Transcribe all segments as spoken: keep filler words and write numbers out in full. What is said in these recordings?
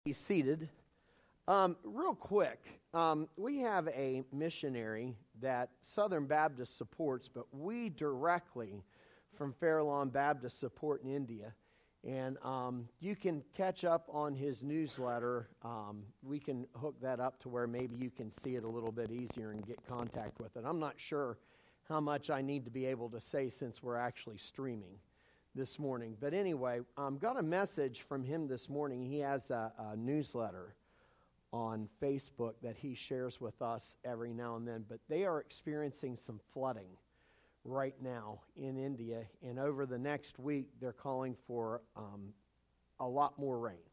Be seated. Um, real quick, um, we have a missionary that Southern Baptist supports, but we directly from Fairlawn Baptist support in India. And um, you can catch up on his newsletter. Um, we can hook that up to where maybe you can see it a little bit easier and get contact with it. I'm not sure how much I need to be able to say since we're actually streaming this morning. But anyway, um, got a message from him this morning. He has a, a newsletter on Facebook that he shares with us every now and then. But they are experiencing some flooding right now in India. And over the next week, they're calling for um, a lot more rain.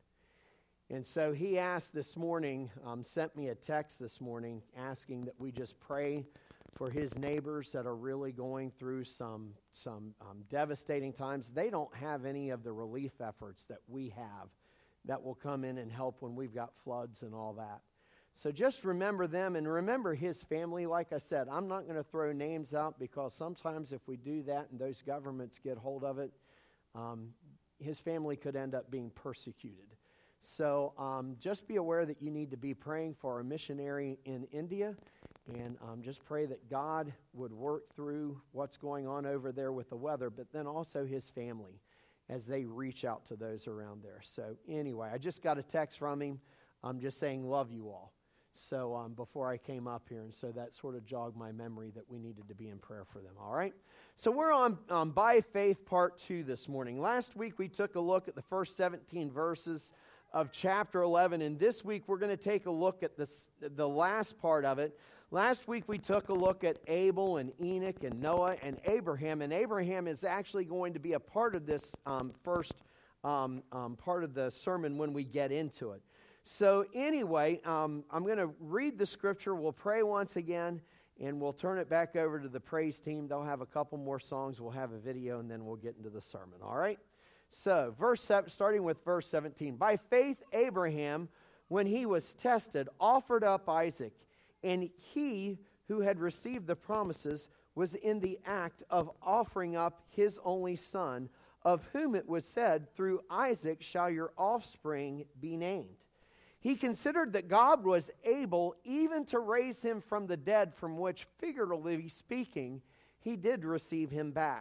And so he asked this morning, um, sent me a text this morning asking that we just pray for his neighbors that are really going through some some um, devastating times. They don't have any of the relief efforts that we have that will come in and help when we've got floods and all that. So just remember them and remember his family. Like I said, I'm not going to throw names out because sometimes if we do that and those governments get hold of it, um, his family could end up being persecuted. So um, just be aware that you need to be praying for a missionary in India. And um, just pray that God would work through what's going on over there with the weather, but then also his family as they reach out to those around there. So anyway, I just got a text from him. I'm just saying, love you all. So um, before I came up here, and so that sort of jogged my memory that we needed to be in prayer for them. All right? So we're on um, By Faith Part two this morning. Last week we took a look at the first seventeen verses of chapter eleven, and this week we're going to take a look at this, the last part of it. Last week we took a look at Abel and Enoch and Noah and Abraham, and Abraham is actually going to be a part of this um, first um, um, part of the sermon when we get into it. So anyway, um, I'm going to read the scripture, we'll pray once again, and we'll turn it back over to the praise team. They'll have a couple more songs, we'll have a video, and then we'll get into the sermon, all right? So, verse seven, starting with verse seventeen. By faith Abraham, when he was tested, offered up Isaac. And he who had received the promises was in the act of offering up his only son, of whom it was said, through Isaac shall your offspring be named. He considered that God was able even to raise him from the dead, from which, figuratively speaking, he did receive him back.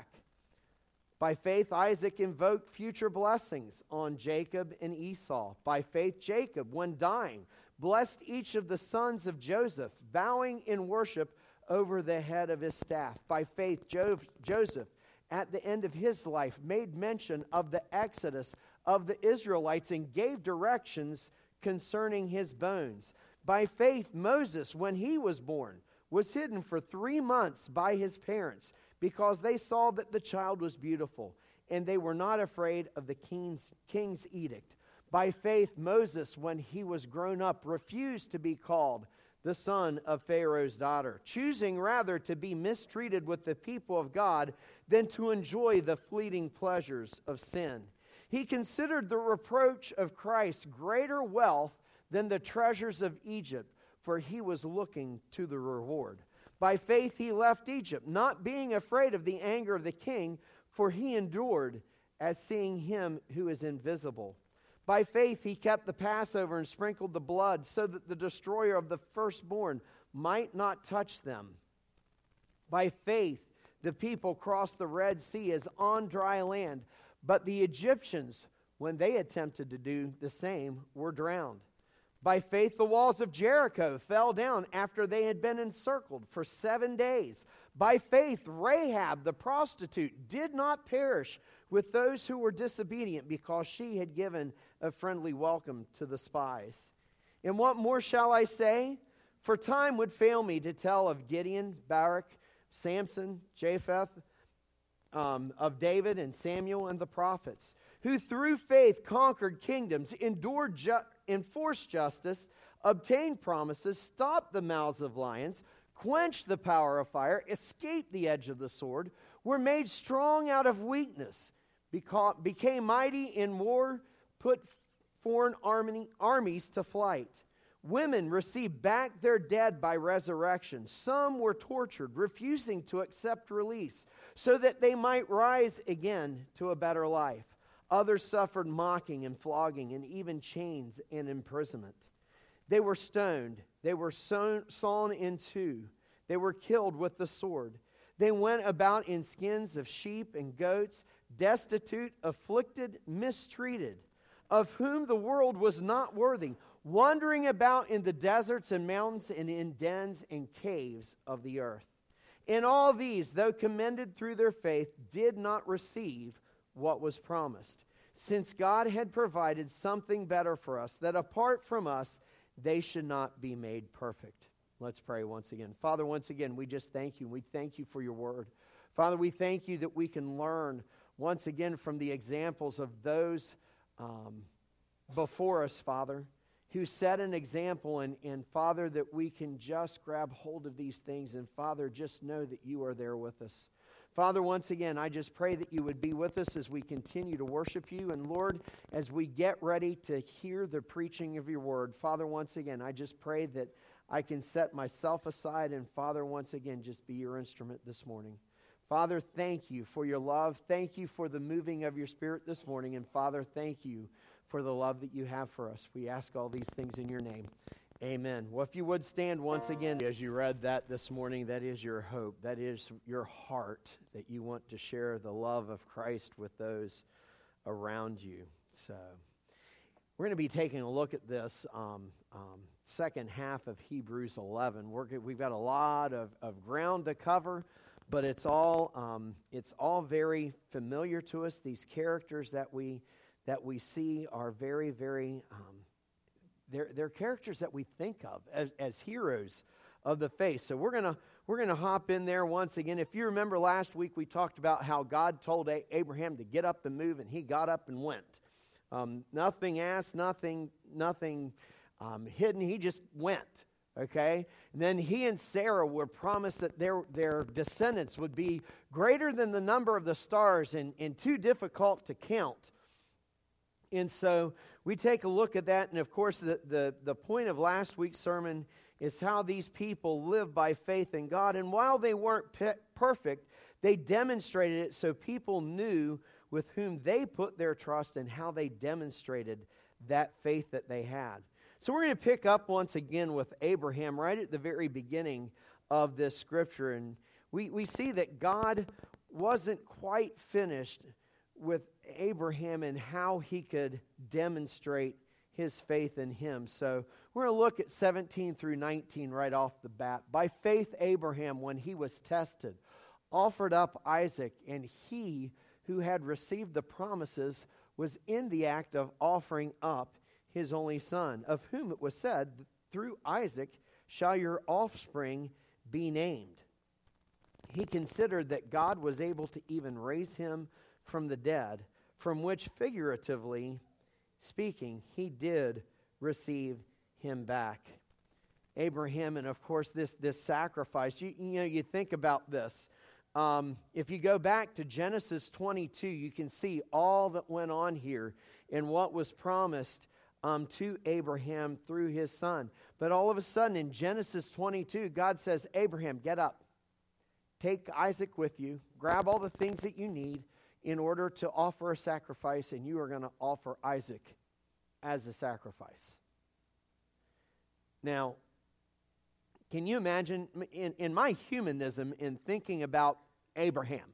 By faith Isaac invoked future blessings on Jacob and Esau. By faith Jacob, when dying, blessed each of the sons of Joseph, bowing in worship over the head of his staff. By faith, jo- Joseph, at the end of his life, made mention of the exodus of the Israelites and gave directions concerning his bones. By faith, Moses, when he was born, was hidden for three months by his parents, because they saw that the child was beautiful, and they were not afraid of the king's, king's edict. By faith, Moses, when he was grown up, refused to be called the son of Pharaoh's daughter, choosing rather to be mistreated with the people of God than to enjoy the fleeting pleasures of sin. He considered the reproach of Christ greater wealth than the treasures of Egypt, for he was looking to the reward. By faith he left Egypt, not being afraid of the anger of the king, for he endured as seeing him who is invisible. By faith he kept the Passover and sprinkled the blood, so that the destroyer of the firstborn might not touch them. By faith the people crossed the Red Sea as on dry land, but the Egyptians, when they attempted to do the same, were drowned. By faith the walls of Jericho fell down after they had been encircled for seven days. By faith Rahab the prostitute did not perish with those who were disobedient, because she had given a friendly welcome to the spies. And what more shall I say? For time would fail me to tell of Gideon, Barak, Samson, Jephthah, um, of David and Samuel and the prophets, who through faith conquered kingdoms, endured ju- enforced justice, obtained promises, stopped the mouths of lions, quenched the power of fire, escaped the edge of the sword, were made strong out of weakness, beca- became mighty in war, put foreign army, armies to flight. Women received back their dead by resurrection. Some were tortured, refusing to accept release, so that they might rise again to a better life. Others suffered mocking and flogging and even chains and imprisonment. They were stoned. They were sewn, sawn in two. They were killed with the sword. They went about in skins of sheep and goats, destitute, afflicted, mistreated, of whom the world was not worthy, wandering about in the deserts and mountains and in dens and caves of the earth. And all these, though commended through their faith, did not receive what was promised, since God had provided something better for us, that apart from us, they should not be made perfect. Let's pray once again. Father, once again, we just thank you. We thank you for your word. Father, we thank you that we can learn once again from the examples of those um, before us, Father, who set an example, and, and Father, that we can just grab hold of these things, and Father, just know that you are there with us. Father, once again, I just pray that you would be with us as we continue to worship you. And Lord, as we get ready to hear the preaching of your word, Father, once again, I just pray that I can set myself aside and, Father, once again, just be your instrument this morning. Father, thank you for your love. Thank you for the moving of your Spirit this morning. And Father, thank you for the love that you have for us. We ask all these things in your name. Amen. Well, if you would stand once again as you read that this morning, that is your hope. That is your heart, that you want to share the love of Christ with those around you. So we're going to be taking a look at this um, um, second half of Hebrews eleven. We're, we've got a lot of, of ground to cover, but it's all um, it's all very familiar to us. These characters that we that we see are very, very um, They're, they're characters that we think of as, as heroes of the faith. So we're gonna we're gonna hop in there once again. If you remember last week, we talked about how God told A- Abraham to get up and move, and he got up and went. Um, nothing asked, nothing nothing um, hidden. He just went. Okay, and then he and Sarah were promised that their their descendants would be greater than the number of the stars and, and too difficult to count. And so we take a look at that, and of course the, the, the point of last week's sermon is how these people live by faith in God. And while they weren't pe- perfect, they demonstrated it so people knew with whom they put their trust and how they demonstrated that faith that they had. So we're going to pick up once again with Abraham right at the very beginning of this scripture. And we, we see that God wasn't quite finished with Abraham and how he could demonstrate his faith in him. So we're going to look at seventeen through nineteen right off the bat. By faith, Abraham, when he was tested, offered up Isaac, and he who had received the promises was in the act of offering up his only son, of whom it was said, through Isaac shall your offspring be named. He considered that God was able to even raise him from the dead, from which, figuratively speaking, he did receive him back. Abraham, and of course this this sacrifice, you, you know, you think about this. Um, if you go back to Genesis twenty-two, you can see all that went on here and what was promised um, to Abraham through his son. But all of a sudden in Genesis twenty-two, God says, Abraham, get up. Take Isaac with you. Grab all the things that you need in order to offer a sacrifice, and you are going to offer Isaac as a sacrifice. Now, can you imagine, in, in my humanism, in thinking about Abraham,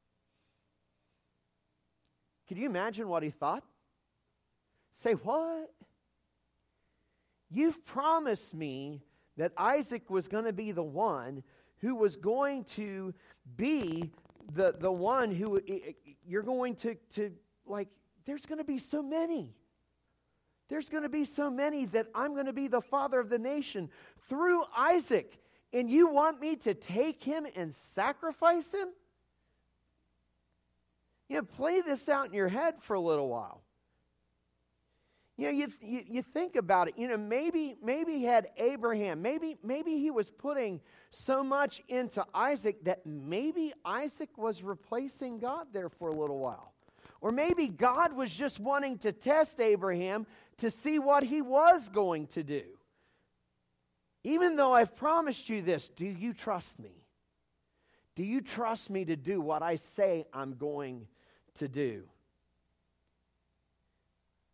could you imagine what he thought? Say, what? You've promised me that Isaac was going to be the one who was going to be the, the one who you're going to, to, like, there's going to be so many. There's going to be so many that I'm going to be the father of the nation through Isaac. And you want me to take him and sacrifice him? You know, play this out in your head for a little while. You know, you, you you think about it. You know, maybe maybe had Abraham, maybe maybe he was putting so much into Isaac that maybe Isaac was replacing God there for a little while. Or maybe God was just wanting to test Abraham to see what he was going to do. Even though I've promised you this, do you trust me? Do you trust me to do what I say I'm going to do?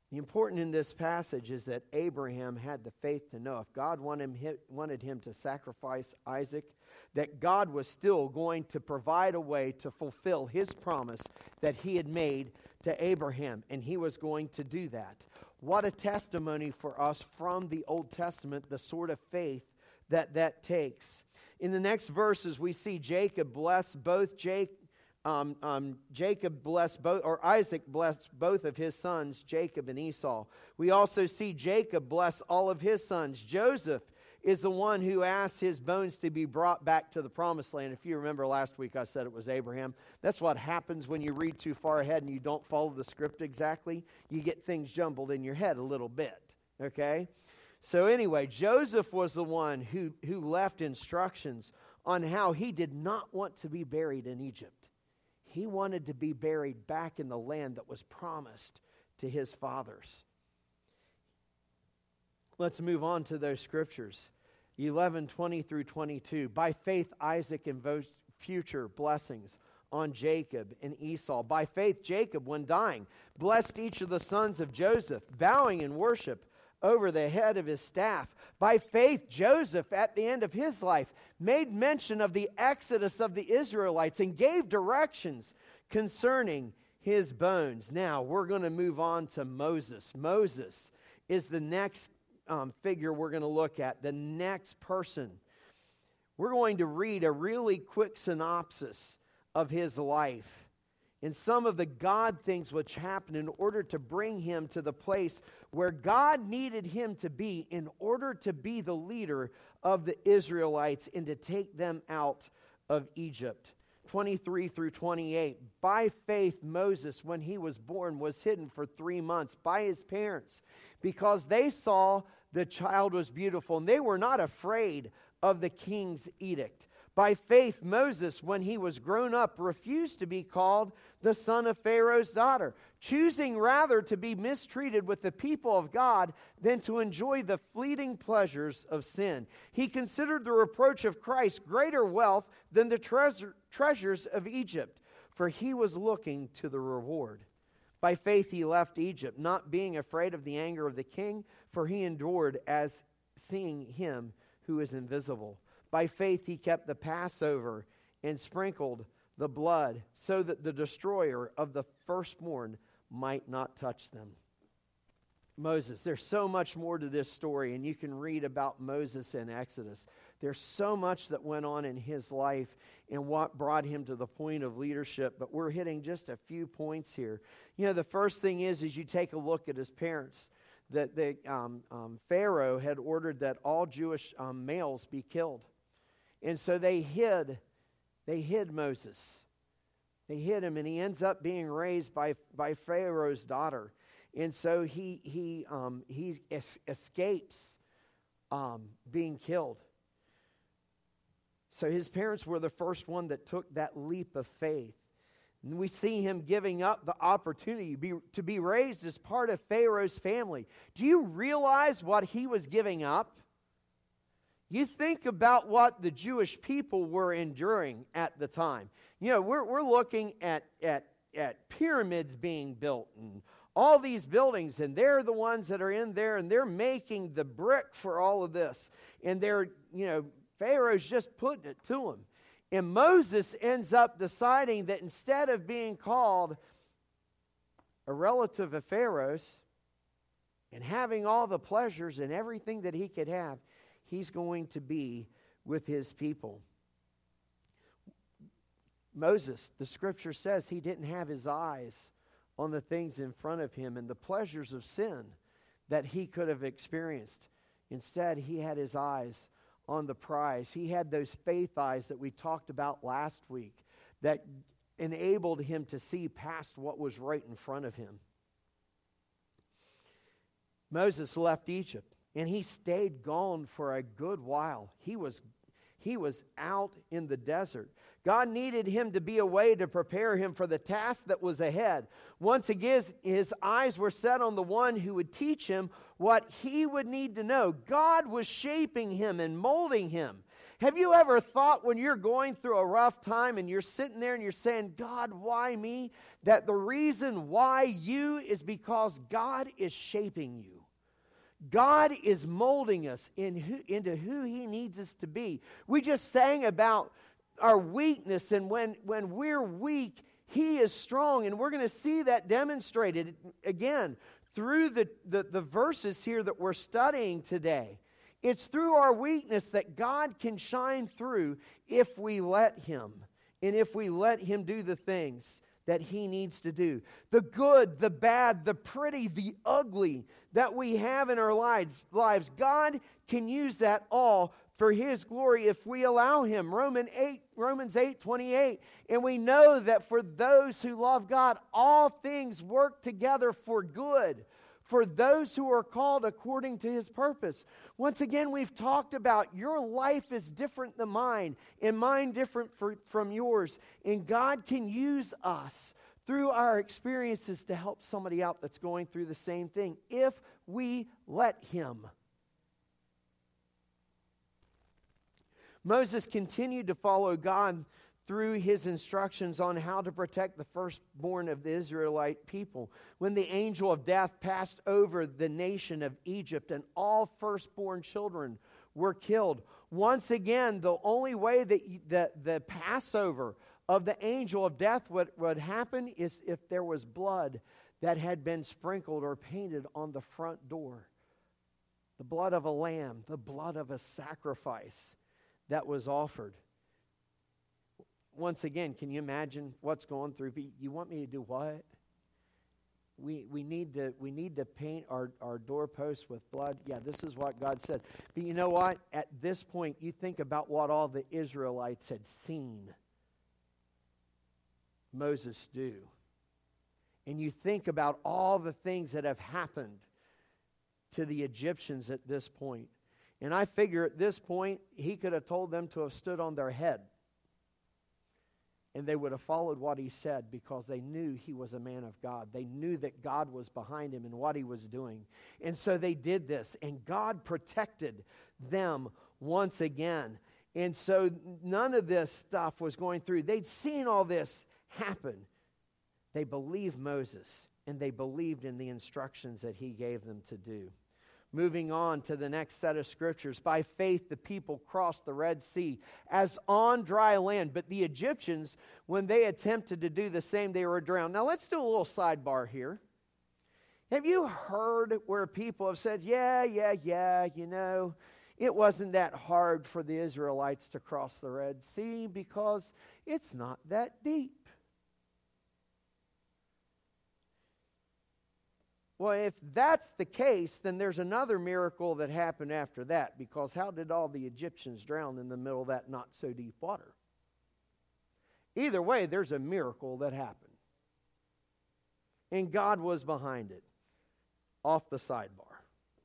The important in this passage is that Abraham had the faith to know if God wanted him, wanted him to sacrifice Isaac, that God was still going to provide a way to fulfill his promise that he had made to Abraham, and he was going to do that. What a testimony for us from the Old Testament, the sort of faith that that takes. In the next verses, we see Jacob bless both Jake, um, um, Jacob bless both, or Isaac bless both of his sons, Jacob and Esau. We also see Jacob bless all of his sons. Joseph is the one who asked his bones to be brought back to the promised land. If you remember last week, I said it was Abraham. That's what happens when you read too far ahead and you don't follow the script exactly. You get things jumbled in your head a little bit, okay? So anyway, Joseph was the one who, who left instructions on how he did not want to be buried in Egypt. He wanted to be buried back in the land that was promised to his fathers. Let's move on to those scriptures. eleven, twenty through twenty-two. By faith, Isaac invoked future blessings on Jacob and Esau. By faith, Jacob, when dying, blessed each of the sons of Joseph, bowing in worship over the head of his staff. By faith, Joseph, at the end of his life, made mention of the exodus of the Israelites and gave directions concerning his bones. Now, we're going to move on to Moses. Moses is the next um, figure we're going to look at, the next person. We're going to read a really quick synopsis of his life and some of the God things which happened in order to bring him to the place where God needed him to be in order to be the leader of the Israelites and to take them out of Egypt. twenty-three through twenty-eight. By faith, Moses, when he was born, was hidden for three months by his parents because they saw the child was beautiful and they were not afraid of the king's edict. By faith, Moses, when he was grown up, refused to be called the son of Pharaoh's daughter, choosing rather to be mistreated with the people of God than to enjoy the fleeting pleasures of sin. He considered the reproach of Christ greater wealth than the treasure, treasures of Egypt, for he was looking to the reward. By faith he left Egypt, not being afraid of the anger of the king, for he endured as seeing him who is invisible. By faith he kept the Passover and sprinkled the blood so that the destroyer of the firstborn might not touch them. Moses, there's so much more to this story, and you can read about Moses in Exodus. There's so much that went on in his life and what brought him to the point of leadership, but we're hitting just a few points here. You know, the first thing is, is you take a look at his parents. That the um, um, Pharaoh had ordered that all Jewish um, males be killed. And so they hid, they hid Moses. They hid him, and he ends up being raised by, by Pharaoh's daughter. And so he he um, he es- escapes um, being killed. So his parents were the first one that took that leap of faith. And we see him giving up the opportunity to be, to be raised as part of Pharaoh's family. Do you realize what he was giving up? You think about what the Jewish people were enduring at the time. You know, we're we're looking at at at pyramids being built and all these buildings, and they're the ones that are in there, and they're making the brick for all of this. And they're, you know, Pharaoh's just putting it to them. And Moses ends up deciding that instead of being called a relative of Pharaoh's and having all the pleasures and everything that he could have, he's going to be with his people. Moses, the scripture says, he didn't have his eyes on the things in front of him and the pleasures of sin that he could have experienced. Instead, he had his eyes on the prize. He had those faith eyes that we talked about last week that enabled him to see past what was right in front of him. Moses left Egypt, and he stayed gone for a good while. He was, he was out in the desert. God needed him to be away to prepare him for the task that was ahead. Once again, his eyes were set on the one who would teach him what he would need to know. God was shaping him and molding him. Have you ever thought when you're going through a rough time and you're sitting there and you're saying, God, why me? That the reason why you is because God is shaping you. God is molding us in who, into who He needs us to be. We just sang about our weakness, and when, when we're weak, He is strong. And we're going to see that demonstrated again through the, the, the verses here that we're studying today. It's through our weakness that God can shine through if we let Him, and if we let Him do the things that He needs to do. The good, the bad, the pretty, the ugly that we have in our lives, lives, God can use that all for His glory if we allow Him. Romans eight, Romans eight twenty-eight. And we know that for those who love God, all things work together for good, for those who are called according to His purpose. Once again, we've talked about your life is different than mine, and mine different for, from yours. And God can use us through our experiences to help somebody out that's going through the same thing, if we let Him. Moses continued to follow God through his instructions on how to protect the firstborn of the Israelite people. When the angel of death passed over the nation of Egypt and all firstborn children were killed, once again, the only way that the, the Passover of the angel of death would, would happen is if there was blood that had been sprinkled or painted on the front door. The blood of a lamb, the blood of a sacrifice that was offered. Once again, can you imagine what's going through? You want me to do what? We we need to we need to paint our, our doorposts with blood. Yeah, this is what God said. But you know what? At this point, you think about what all the Israelites had seen Moses do. And you think about all the things that have happened to the Egyptians at this point. And I figure at this point, he could have told them to have stood on their head. And they would have followed what he said because they knew he was a man of God. They knew that God was behind him and what he was doing. And so they did this. And God protected them once again. And so none of this stuff was going through. They'd seen all this happen. They believed Moses. And they believed in the instructions that he gave them to do. Moving on to the next set of scriptures. By faith, the people crossed the Red Sea as on dry land. But the Egyptians, when they attempted to do the same, they were drowned. Now, let's do a little sidebar here. Have you heard where people have said, yeah, yeah, yeah, you know, it wasn't that hard for the Israelites to cross the Red Sea because it's not that deep? Well, if that's the case, then there's another miracle that happened after that, because how did all the Egyptians drown in the middle of that not so deep water? Either way, there's a miracle that happened. And God was behind it. Off the sidebar.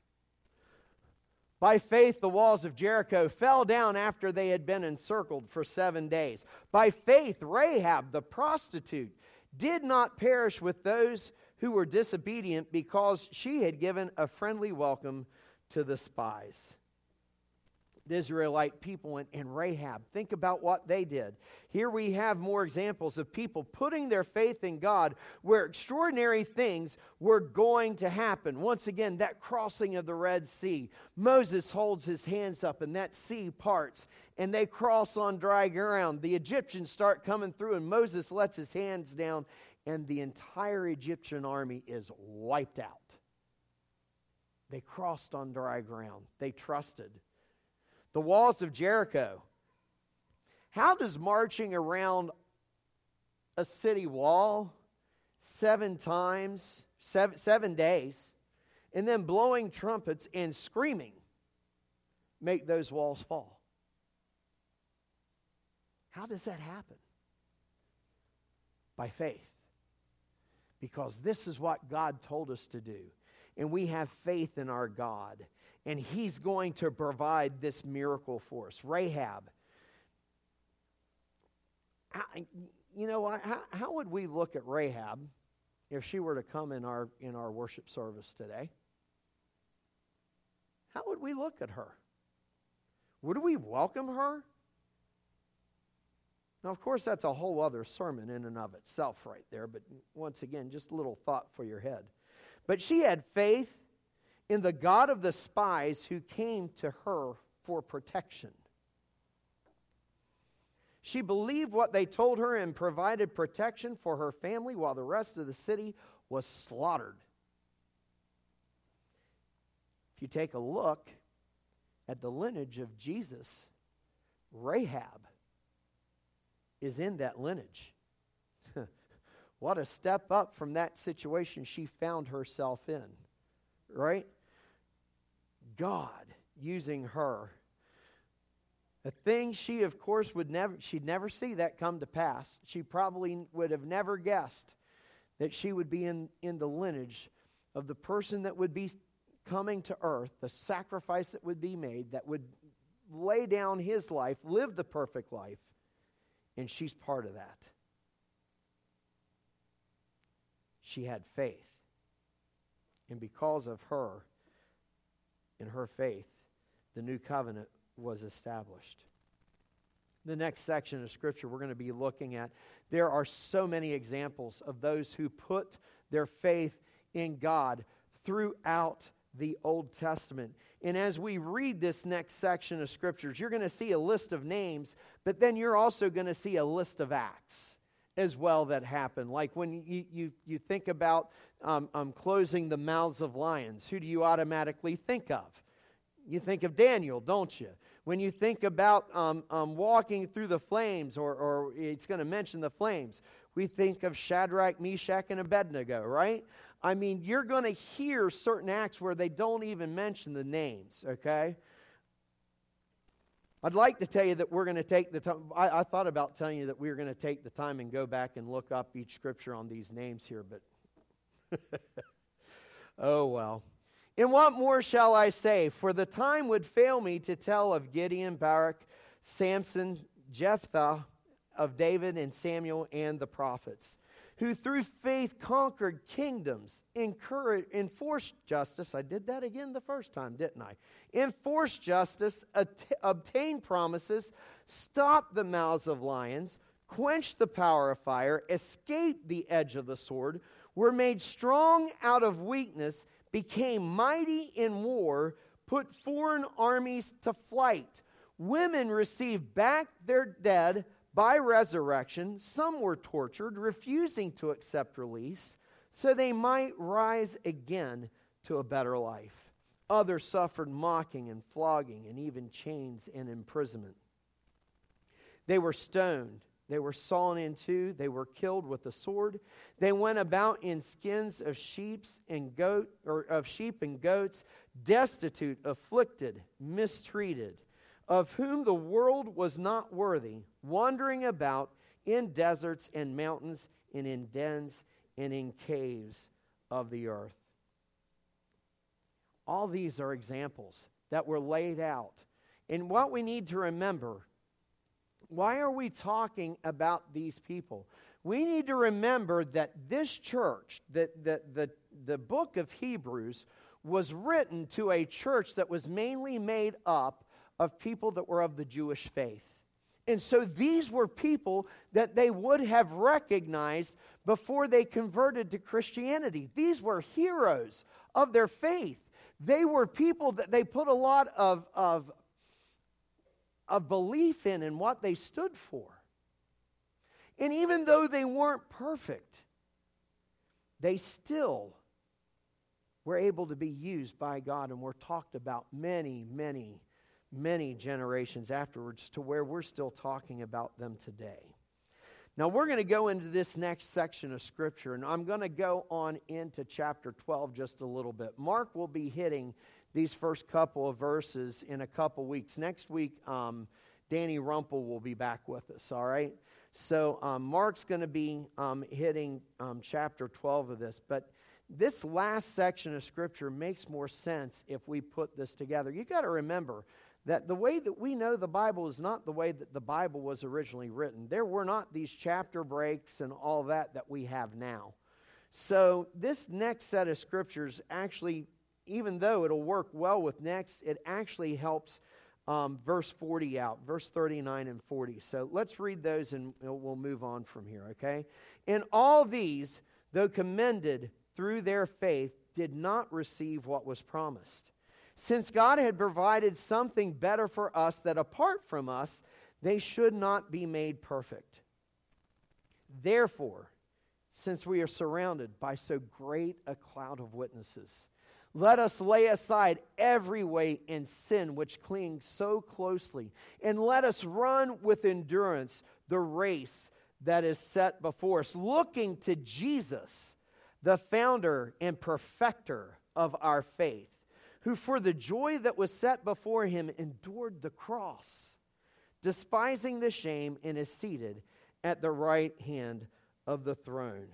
By faith, the walls of Jericho fell down after they had been encircled for seven days. By faith, Rahab, the prostitute, did not perish with those who were disobedient because she had given a friendly welcome to the spies. The Israelite people and, and Rahab, think about what they did. Here we have more examples of people putting their faith in God where extraordinary things were going to happen. Once again, that crossing of the Red Sea. Moses holds his hands up and that sea parts and they cross on dry ground. The Egyptians start coming through and Moses lets his hands down and the entire Egyptian army is wiped out. They crossed on dry ground. They trusted. The walls of Jericho. How does marching around a city wall seven times, seven, seven days, and then blowing trumpets and screaming make those walls fall? How does that happen? By faith. Because this is what God told us to do. And we have faith in our God. And He's going to provide this miracle for us. Rahab. How, you know, how, how would we look at Rahab if she were to come in our, in our worship service today? How would we look at her? Would we welcome her? Now, of course, that's a whole other sermon in and of itself right there, but once again, just a little thought for your head. But she had faith in the God of the spies who came to her for protection. She believed what they told her and provided protection for her family while the rest of the city was slaughtered. If you take a look at the lineage of Jesus, Rahab is in that lineage. What a step up from that situation she found herself in, right? God using her. A thing she, of course, would never, she'd never see that come to pass. She probably would have never guessed that she would be in, in the lineage of the person that would be coming to earth, the sacrifice that would be made, that would lay down his life, live the perfect life, and she's part of that. She had faith. And because of her and her faith, the new covenant was established. The next section of Scripture we're going to be looking at, there are so many examples of those who put their faith in God throughout the Old Testament. And as we read this next section of Scriptures, you're going to see a list of names, but then you're also going to see a list of acts as well that happen. Like when you, you, you think about um, um, closing the mouths of lions, who do you automatically think of? You think of Daniel, don't you? When you think about um, um, walking through the flames, or, or it's going to mention the flames, we think of Shadrach, Meshach, and Abednego, right? I mean, you're going to hear certain acts where they don't even mention the names, okay? I'd like to tell you that we're going to take the time. I, I thought about telling you that we were going to take the time and go back and look up each scripture on these names here, but oh well. And what more shall I say? For the time would fail me to tell of Gideon, Barak, Samson, Jephthah, of David and Samuel and the prophets, who through faith conquered kingdoms, encouraged, enforced justice. I did that again the first time, didn't I? Enforced justice, at- obtained promises, stopped the mouths of lions, quenched the power of fire, escaped the edge of the sword, were made strong out of weakness, became mighty in war, put foreign armies to flight. Women received back their dead by resurrection. Some were tortured, refusing to accept release, so they might rise again to a better life. Others suffered mocking and flogging and even chains and imprisonment. They were stoned. They were sawn in two. They were killed with the sword. They went about in skins of sheep and goat, or of sheep and goats, destitute, afflicted, mistreated, of whom the world was not worthy, wandering about in deserts and mountains and in dens and in caves of the earth. All these are examples that were laid out. And what we need to remember, why are we talking about these people? We need to remember that this church, that the, the, the book of Hebrews, was written to a church that was mainly made up of people that were of the Jewish faith. And so these were people that they would have recognized before they converted to Christianity. These were heroes of their faith. They were people that they put a lot of, of, of belief in and what they stood for. And even though they weren't perfect, they still were able to be used by God and were talked about many, many many generations afterwards, to where we're still talking about them today. Now we're going to go into this next section of Scripture, and I'm going to go on into chapter twelve just a little bit. Mark will be hitting these first couple of verses in a couple weeks. Next week, um, Danny Rumpel will be back with us, all right? So um, Mark's going to be um, hitting um, chapter twelve of this, but this last section of Scripture makes more sense if we put this together. You got to remember that the way that we know the Bible is not the way that the Bible was originally written. There were not these chapter breaks and all that that we have now. So this next set of scriptures actually, even though it'll work well with next, it actually helps um, verse forty out, verse thirty-nine and forty. So let's read those and we'll move on from here, okay? And all these, though commended through their faith, did not receive what was promised, since God had provided something better for us, that apart from us, they should not be made perfect. Therefore, since we are surrounded by so great a cloud of witnesses, let us lay aside every weight and sin which clings so closely, and let us run with endurance the race that is set before us, looking to Jesus, the founder and perfecter of our faith, who for the joy that was set before him endured the cross, despising the shame, and is seated at the right hand of the throne.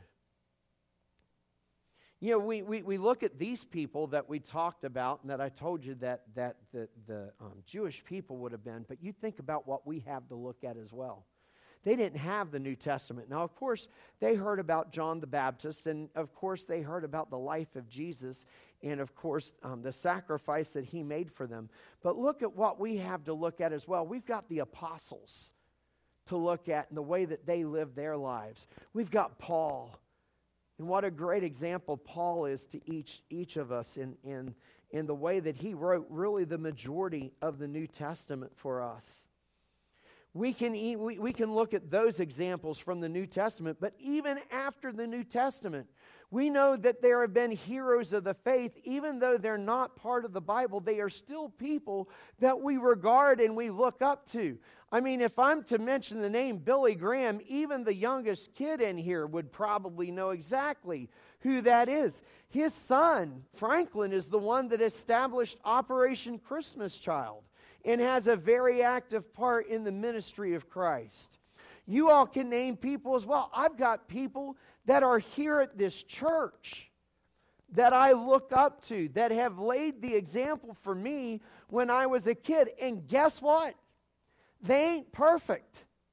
You know, we, we, we look at these people that we talked about, and that I told you that, that the, the um, Jewish people would have been, but you think about what we have to look at as well. They didn't have the New Testament. Now, of course, they heard about John the Baptist, and of course, they heard about the life of Jesus, and of course, um, the sacrifice that he made for them. But look at what we have to look at as well. We've got the apostles to look at and the way that they lived their lives. We've got Paul, and what a great example Paul is to each, each of us in, in, in the way that he wrote really the majority of the New Testament for us. We can, we, we can look at those examples from the New Testament, but even after the New Testament, we know that there have been heroes of the faith. Even though they're not part of the Bible, they are still people that we regard and we look up to. I mean, if I'm to mention the name Billy Graham, even the youngest kid in here would probably know exactly who that is. His son, Franklin, is the one that established Operation Christmas Child and has a very active part in the ministry of Christ. You all can name people as well. I've got people that are here at this church that I look up to, that have laid the example for me when I was a kid. And guess what? They ain't perfect.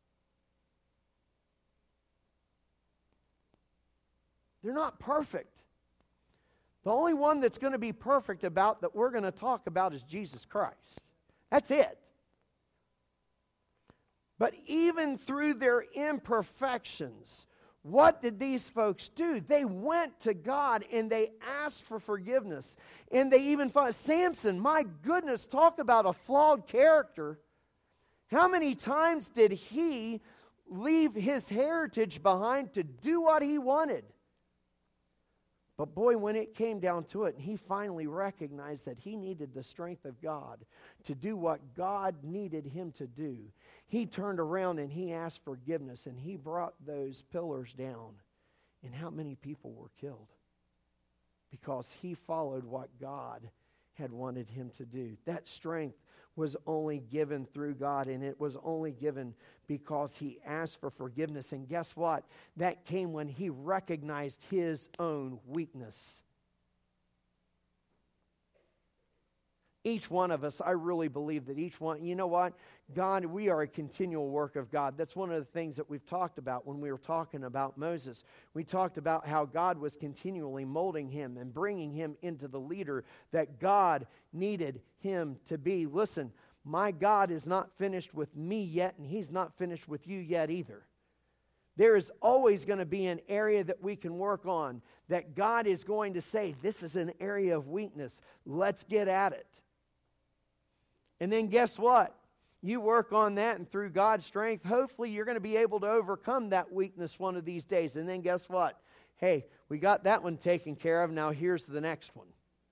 They're not perfect. The only one that's going to be perfect about that we're going to talk about is Jesus Christ. That's it. But even through their imperfections, what did these folks do? They went to God and they asked for forgiveness. And they even fought. Samson, my goodness, talk about a flawed character. How many times did he leave his heritage behind to do what he wanted? But boy, when it came down to it, and he finally recognized that he needed the strength of God to do what God needed him to do, he turned around and he asked forgiveness, and he brought those pillars down. And how many people were killed? Because he followed what God had wanted him to do. That strength was only given through God, and it was only given because he asked for forgiveness. And guess what? That came when he recognized his own weakness. Each one of us, I really believe that each one, you know what? God, we are a continual work of God. That's one of the things that we've talked about when we were talking about Moses. We talked about how God was continually molding him and bringing him into the leader that God needed him to be. Listen, my God is not finished with me yet, and he's not finished with you yet either. There is always going to be an area that we can work on that God is going to say, this is an area of weakness. Let's get at it. And then guess what? You work on that, and through God's strength, hopefully you're going to be able to overcome that weakness one of these days. And then guess what? Hey, we got that one taken care of. Now here's the next one.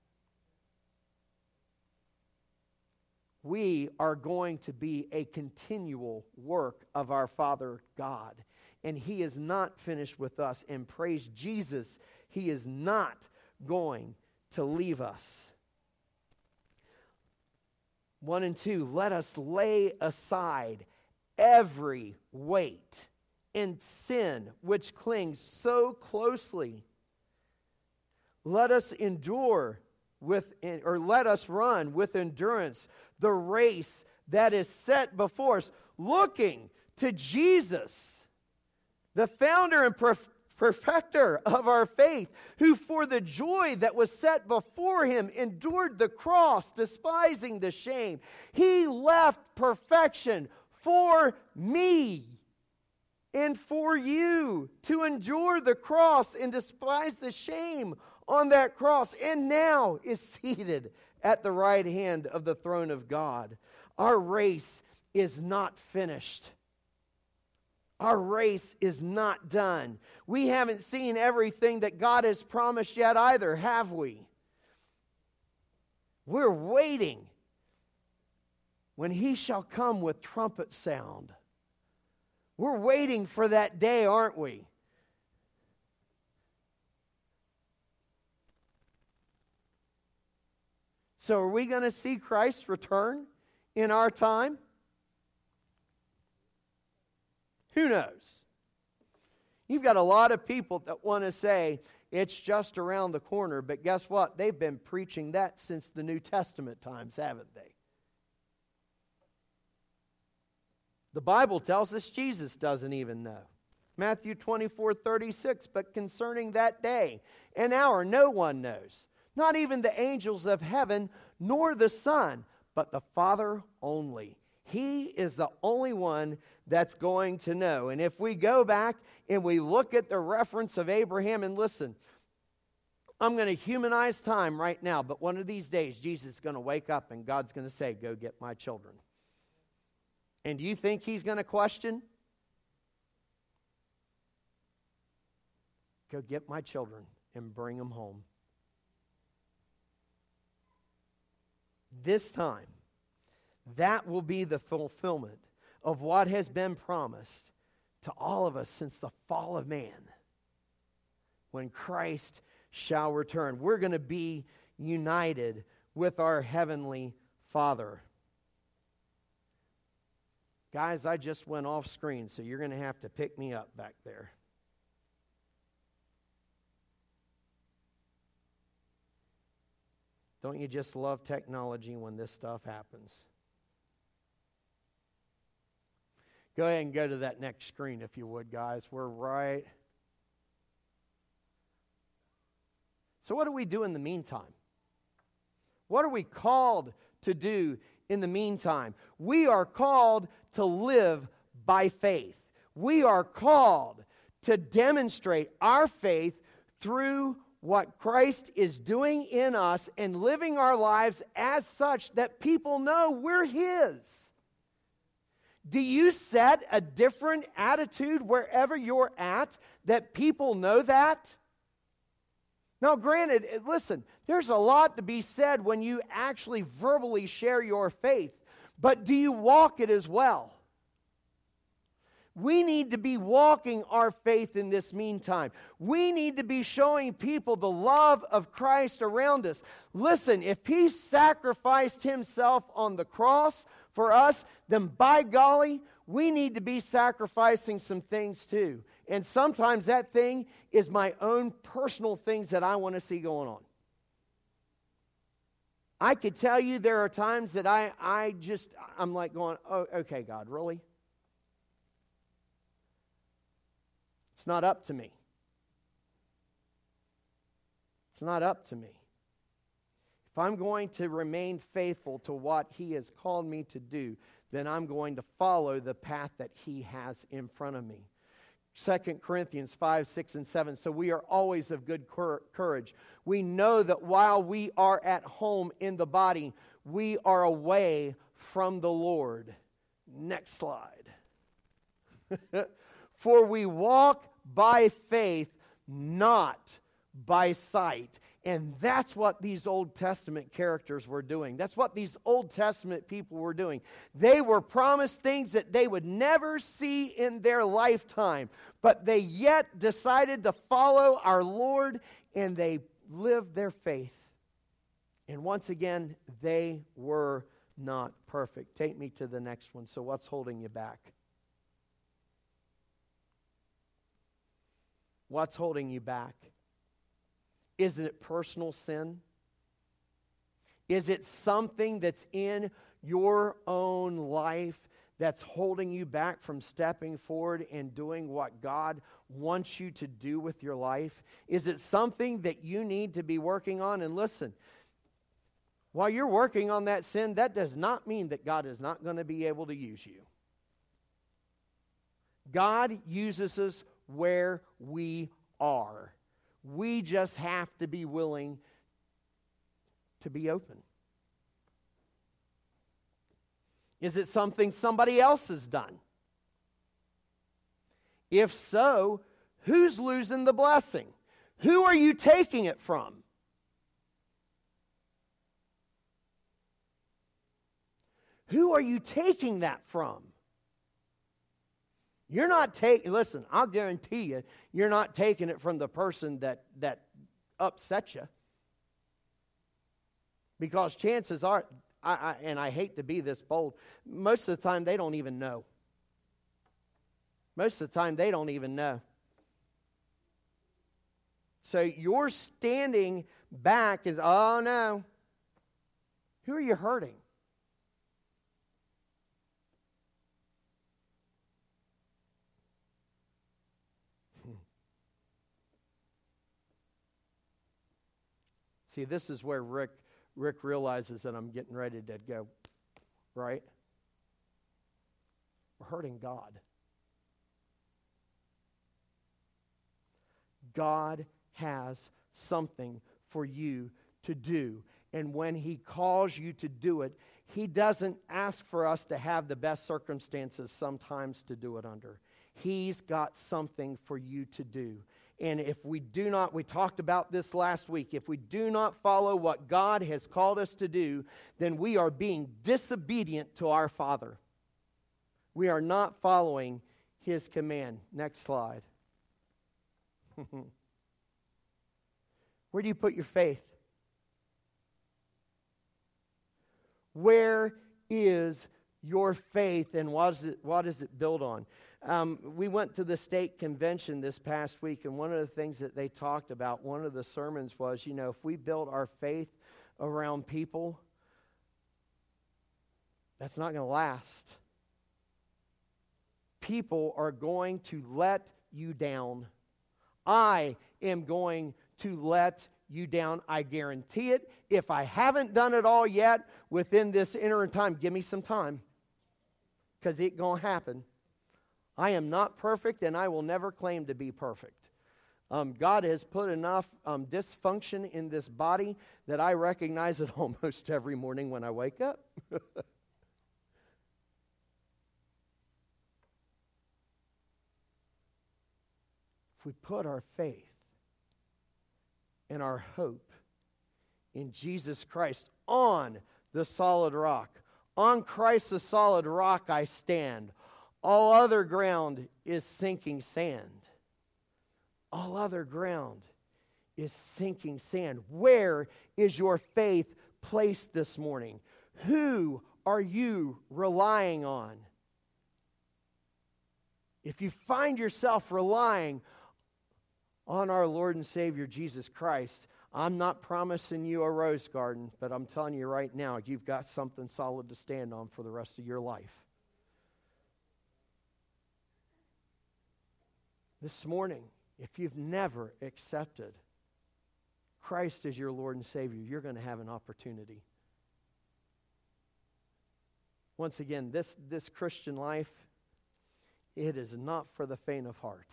We are going to be a continual work of our Father God. And he is not finished with us. And praise Jesus, he is not going to leave us. One and two, let us lay aside every weight and sin which clings so closely. Let us endure with, or let us run with endurance the race that is set before us, looking to Jesus, the founder and perfecter of our faith, who for the joy that was set before him endured the cross, despising the shame. He left perfection for me and for you to endure the cross and despise the shame on that cross, and now is seated at the right hand of the throne of God. Our race is not finished. Our race is not done. We haven't seen everything that God has promised yet either, have we? We're waiting when He shall come with trumpet sound. We're waiting for that day, aren't we? So are we going to see Christ return in our time? Who knows? You've got a lot of people that want to say it's just around the corner, but guess what? They've been preaching that since the New Testament times, haven't they? The Bible tells us Jesus doesn't even know. Matthew twenty-four thirty-six, but concerning that day and hour no one knows, not even the angels of heaven, nor the Son, but the Father only. He is the only one that's going to know. And if we go back and we look at the reference of Abraham, and listen, I'm going to humanize time right now, but one of these days Jesus is going to wake up and God's going to say, go get my children. And do you think He's going to question? Go get my children and bring them home. This time, that will be the fulfillment of what has been promised to all of us since the fall of man. When Christ shall return, we're going to be united with our Heavenly Father. Guys, I just went off screen, so you're going to have to pick me up back there. Don't you just love technology when this stuff happens? Go ahead and go to that next screen if you would, guys. We're right. So what do we do in the meantime? What are we called to do in the meantime? We are called to live by faith. We are called to demonstrate our faith through what Christ is doing in us and living our lives as such that people know we're His. Do you set a different attitude wherever you're at that people know that? Now, granted, listen, there's a lot to be said when you actually verbally share your faith, but do you walk it as well? We need to be walking our faith in this meantime. We need to be showing people the love of Christ around us. Listen, if He sacrificed Himself on the cross for us, then by golly, we need to be sacrificing some things too. And sometimes that thing is my own personal things that I want to see going on. I could tell you there are times that I, I just, I'm like going, oh, okay, God, really? It's not up to me. It's not up to me. If I'm going to remain faithful to what He has called me to do, then I'm going to follow the path that He has in front of me. Second Corinthians five, six, and seven. So we are always of good courage. We know that while we are at home in the body, we are away from the Lord. Next slide. For we walk by faith, not by sight. And that's what these Old Testament characters were doing. That's what these Old Testament people were doing. They were promised things that they would never see in their lifetime, but they yet decided to follow our Lord, and they lived their faith. And once again, they were not perfect. Take me to the next one. So what's holding you back? What's holding you back? Is it personal sin? Is it something that's in your own life that's holding you back from stepping forward and doing what God wants you to do with your life? Is it something that you need to be working on? And listen, while you're working on that sin, that does not mean that God is not going to be able to use you. God uses us where we are. We just have to be willing to be open. Is it something somebody else has done? If so, who's losing the blessing? Who are you taking it from? Who are you taking that from? You're not taking, listen, I'll guarantee you, you're not taking it from the person that, that upset you. Because chances are, I, I, and I hate to be this bold, most of the time they don't even know. Most of the time they don't even know. So you're standing back as, oh no. Who are you hurting? See, this is where Rick Rick realizes that I'm getting ready to go, right? We're hurting God. God has something for you to do. And when He calls you to do it, He doesn't ask for us to have the best circumstances sometimes to do it under. He's got something for you to do. And if we do not, we talked about this last week, if we do not follow what God has called us to do, then we are being disobedient to our Father. We are not following His command. Next slide. Where do you put your faith? Where is your faith, and what is it, what does it build on? Um, we went to the state convention this past week, and one of the things that they talked about, one of the sermons was, you know, if we build our faith around people, that's not going to last. People are going to let you down. I am going to let you down. I guarantee it. If I haven't done it all yet within this interim time, give me some time, because it's going to happen. I am not perfect, and I will never claim to be perfect. Um, God has put enough um, dysfunction in this body that I recognize it almost every morning when I wake up. If we put our faith and our hope in Jesus Christ, on the solid rock, on Christ the solid rock I stand. All other ground is sinking sand. All other ground is sinking sand. Where is your faith placed this morning? Who are you relying on? If you find yourself relying on our Lord and Savior Jesus Christ, I'm not promising you a rose garden, but I'm telling you right now, you've got something solid to stand on for the rest of your life. This morning, if you've never accepted Christ as your Lord and Savior, you're going to have an opportunity. Once again, this, this Christian life, it is not for the faint of heart.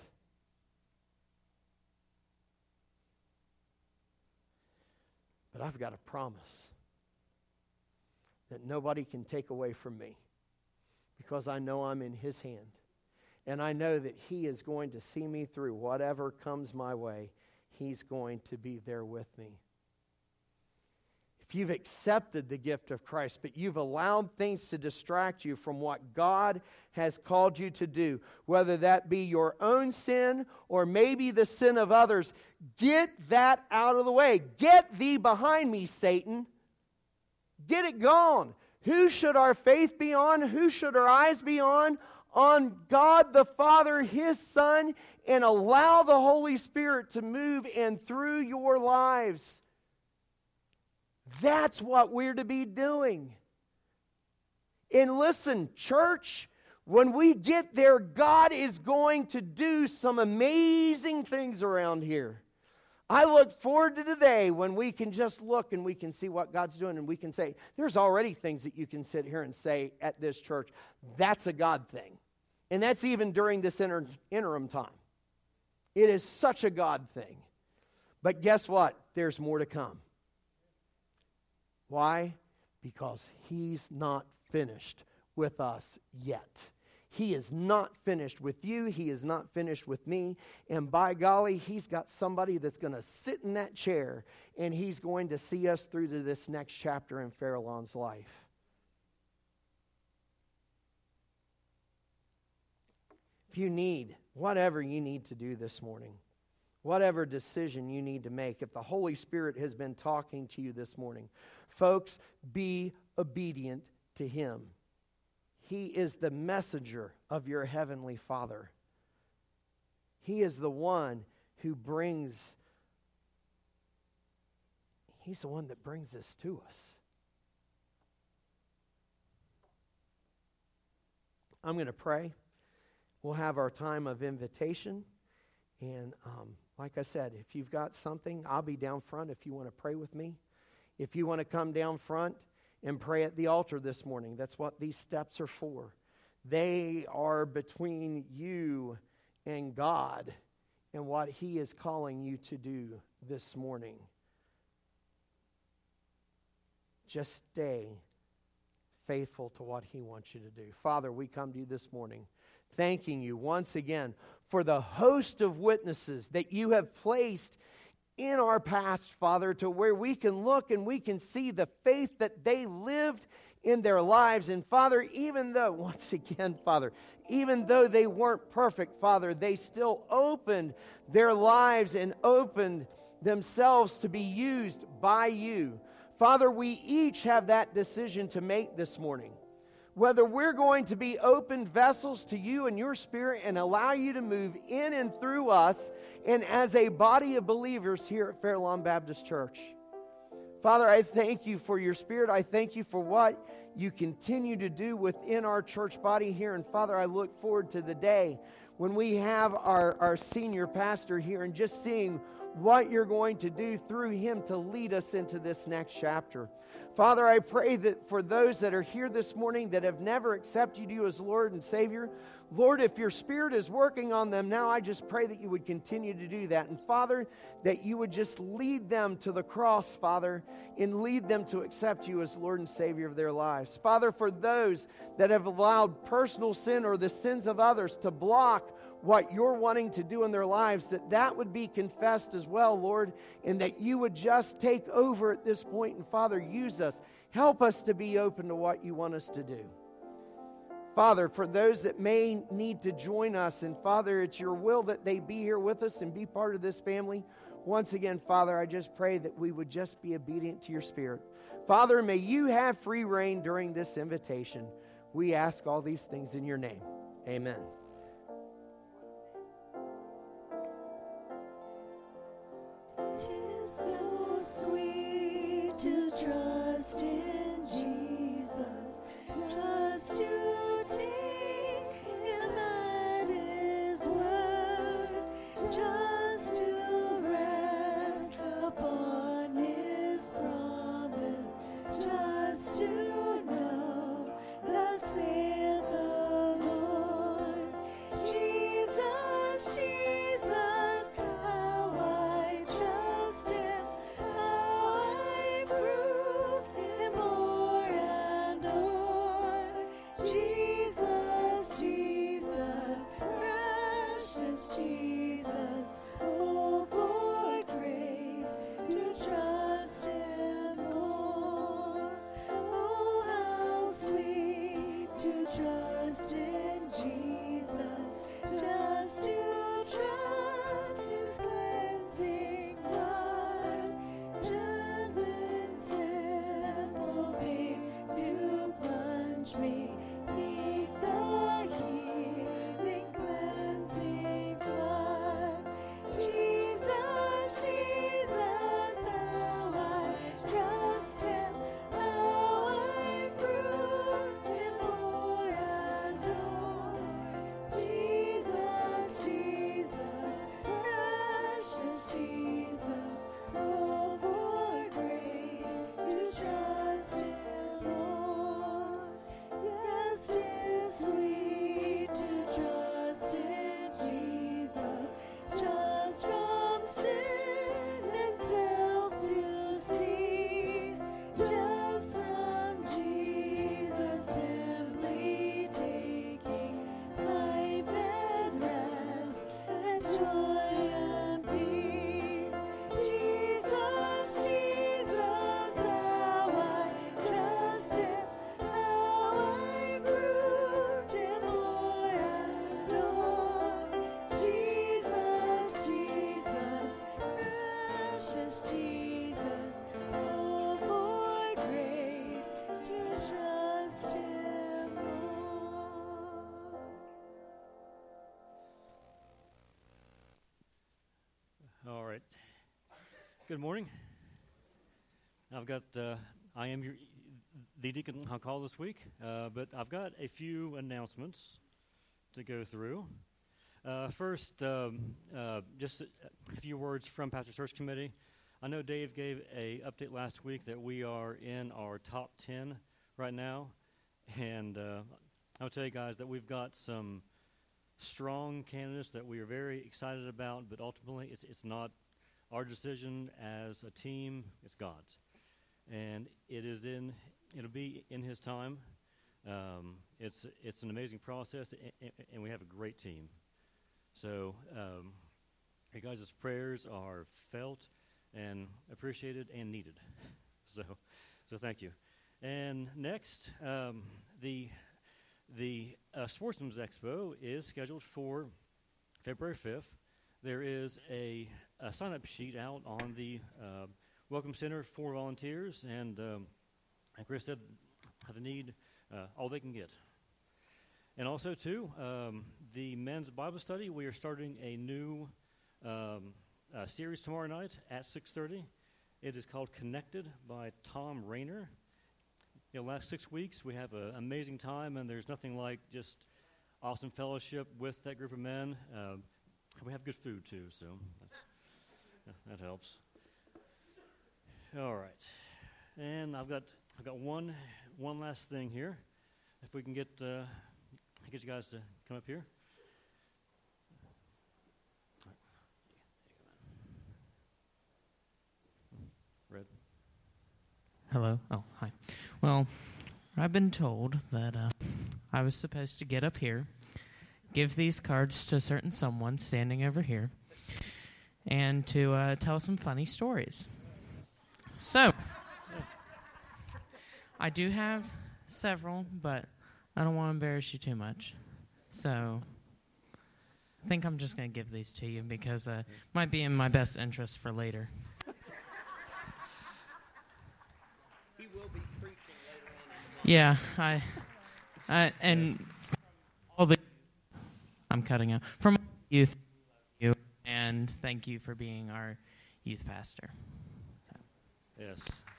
But I've got a promise that nobody can take away from me, because I know I'm in His hand. And I know that He is going to see me through whatever comes my way. He's going to be there with me. If you've accepted the gift of Christ, but you've allowed things to distract you from what God has called you to do, whether that be your own sin or maybe the sin of others, get that out of the way. Get thee behind me, Satan. Get it gone. Who should our faith be on? Who should our eyes be on? On God the Father, His Son, and allow the Holy Spirit to move in through your lives. That's what we're to be doing. And listen, church, When we get there, God is going to do some amazing things around here. I look forward to the day when we can just look and we can see what God's doing, and we can say, there's already things that you can sit here and say at this church, that's a God thing. And that's even during this inter- interim time. It is such a God thing. But guess what? There's more to come. Why? Because He's not finished with us yet. He is not finished with you. He is not finished with me. And by golly, He's got somebody that's going to sit in that chair, and He's going to see us through to this next chapter in Farallon's life. If you need, whatever you need to do this morning, whatever decision you need to make, if the Holy Spirit has been talking to you this morning, folks, be obedient to Him. He is the messenger of your Heavenly Father. He is the one who brings, He's the one that brings this to us. I'm going to pray. We'll have our time of invitation. And um, like I said, if you've got something, I'll be down front if you want to pray with me. If you want to come down front and pray at the altar this morning, that's what these steps are for. They are between you and God and what He is calling you to do this morning. Just stay faithful to what He wants you to do. Father, we come to you this morning thanking you once again for the host of witnesses that you have placed in our past, Father, to where we can look and we can see the faith that they lived in their lives. And Father, even though, once again, Father, even though they weren't perfect, Father, they still opened their lives and opened themselves to be used by you. Father, we each have that decision to make this morning. Whether we're going to be open vessels to you and your Spirit and allow you to move in and through us and as a body of believers here at Fair Lawn Baptist Church. Father, I thank you for your Spirit. I thank you for what you continue to do within our church body here. And Father, I look forward to the day when we have our, our senior pastor here and just seeing what you're going to do through him to lead us into this next chapter. Father, I pray that for those that are here this morning that have never accepted you as Lord and Savior, Lord, if your Spirit is working on them now, I just pray that you would continue to do that. And Father, that you would just lead them to the cross, Father, and lead them to accept you as Lord and Savior of their lives. Father, for those that have allowed personal sin or the sins of others to block what you're wanting to do in their lives, that that would be confessed as well, Lord, and that you would just take over at this point. And Father, use us. Help us to be open to what you want us to do. Father, for those that may need to join us, and Father, it's your will that they be here with us and be part of this family. Once again, Father, I just pray that we would just be obedient to your Spirit. Father, may you have free reign during this invitation. We ask all these things in your name. Amen. Tis so sweet to trust in Jesus, just to take Him at His word, just to rest upon His promise, just to know, thus saith the Lord. Jesus, Jesus, how I trust Him, how I prove Him more and more. Jesus, Jesus, precious Jesus, oh, for grace to trust Him more. Oh, how sweet to trust in Jesus, just to trust His cleansing blood, just in simple faith to plunge me neath the healing cleansing flood. Jesus, Jesus, how I trust Him, how I prove Him more trust Jesus. Oh, for grace to trust Him more. All right. Good morning. I've got, uh, I am your, the deacon on call this week, uh, but I've got a few announcements to go through. Uh, first, um, uh, just a, a few words from Pastor Search Committee. I know Dave gave a update last week that we are in our top ten right now, and uh, I'll tell you guys that we've got some strong candidates that we are very excited about, but ultimately it's it's not our decision as a team, it's God's. And it is in, it'll be in His time. Um, it's it's an amazing process, and, and we have a great team. So um, your guys' prayers are felt and appreciated and needed. So so thank you. And next, um, the the uh, Sportsman's Expo is scheduled for February fifth. There is a, a sign-up sheet out on the uh, Welcome Center for volunteers, and um, like Chris said, they need uh, all they can get. And also, too, um, the men's Bible study, we are starting a new um, uh, series tomorrow night at six thirty. It is called Connected by Tom Rayner. You know, last six weeks, we have an amazing time, and there's nothing like just awesome fellowship with that group of men. Uh, we have good food, too, so that's, that helps. All right. And I've got I've got one one last thing here. If we can get uh, get you guys to come up here. Red. Hello. Oh, hi. Well, I've been told that uh, I was supposed to get up here, give these cards to a certain someone standing over here, and to uh, tell some funny stories. So, I do have several, but I don't want to embarrass you too much. So, I think I'm just going to give these to you because uh, it might be in my best interest for later. He will be preaching later on. Yeah, I, I and all the I'm cutting out from youth, you and thank you for being our youth pastor. So. Yes.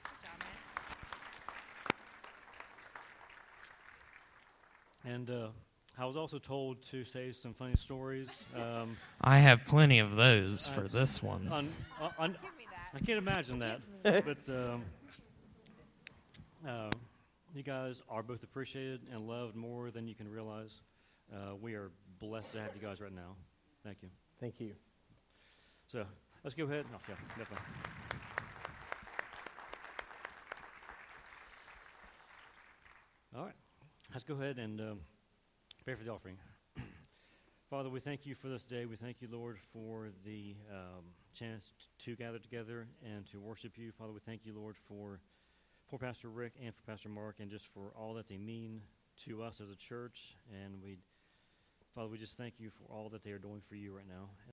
And uh, I was also told to say some funny stories. Um, I have plenty of those for uh, this one. On, on, I can't imagine that, but um, uh, you guys are both appreciated and loved more than you can realize. Uh, we are blessed to have you guys right now. Thank you. Thank you. So let's go ahead. Oh, yeah, definitely. All right. Let's go ahead and um, pray for the offering. Father, we thank you for this day. We thank you, Lord, for the um, chance t- to gather together and to worship you. Father, we thank you, Lord, for for Pastor Rick and for Pastor Mark and just for all that they mean to us as a church. And we, Father, we just thank you for all that they are doing for you right now.